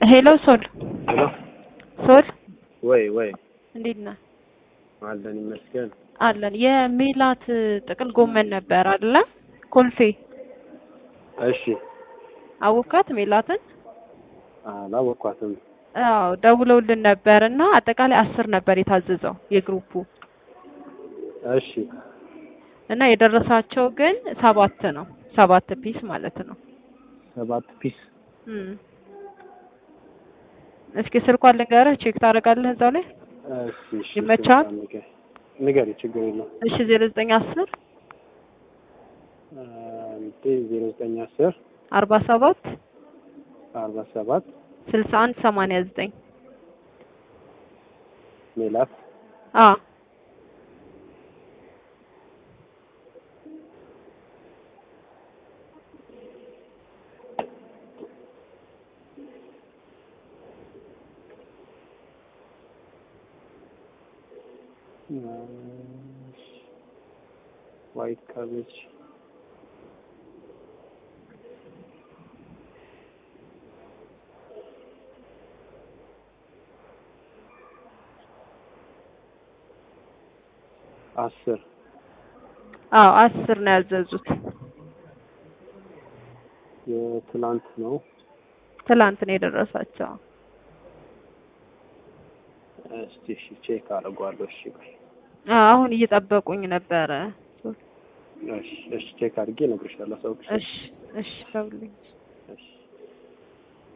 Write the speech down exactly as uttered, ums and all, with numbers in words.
ሄሎ ሶል ሄሎ ሶል ወይ ወይ እንዴት ነህ? አለን ይመስገን አለን። የሜላት ጥቅል ጎመን ነበር አይደለ? ኮልፌ እሺ አወቃት ሜላትን? አላወኳትም። አዎ ደውለውልን ነበርና አጠቃላይ አስር ነበር የታዘዘው የግሩፑ። እሺ እና የደረሳቸው ግን ሰባት ነው። ሰባት ፒስ ማለት ነው። ሰባት ፒስ እም እስኪ ስልኳን ልንገርህ ቼክ ታደርጋለህ እዛው ላይ? እሺ እሺ ይመቻል? ንገሪ ችግር የለውም። እሺ ዜሮ ዘጠኝ አስር አንዴ ዜሮ ዘጠኝ አስር አርባ ሰባት አርባ ሰባት ስልሳ አንድ ሰማንያ ዘጠኝ ሜላት አዎ white cabbage አስር አዎ አስር ነው ያዘዙት። የትላንት ነው ትላንት ነው የደረሳቸው። እስቲ እሺ ቼክ አደርጋለሁ። እሺ አሁን እየጠበቁኝ ነበረ። እሺ እሺ ቼክ አድርጌ እነግርሻለሁ። ሰው እሺ እሺ ደውልልኝ። እሺ